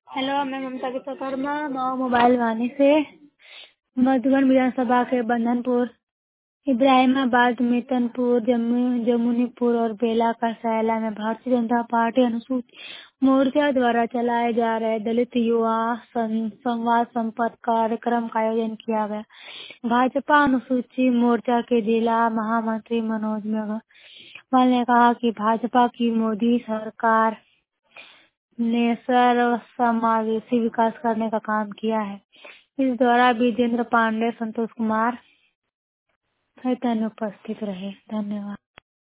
Hello, मैं ममता विश्वकर्मा माओ mobile वाणी से मधुबन विधानसभा के बंधनपुर, इब्राहिमाबाद, मितनपुर, जमुनीपुर और बेला का सैला में भारतीय जनता पार्टी अनुसूचित मोर्चा द्वारा चलाए जा रहे दलित युवा संवाद संपर्क कार्यक्रम का आयोजन किया गया। भाजपा अनुसूचित मोर्चा के जिला महामंत्री मनोज मेघवाल ने कहा कि भाजपा की मोदी सरकार ने सर्व समावेशी विकास करने का काम किया है। इस दौरान विजेंद्र पांडे, संतोष कुमार सहित अन्य उपस्थित रहे। धन्यवाद।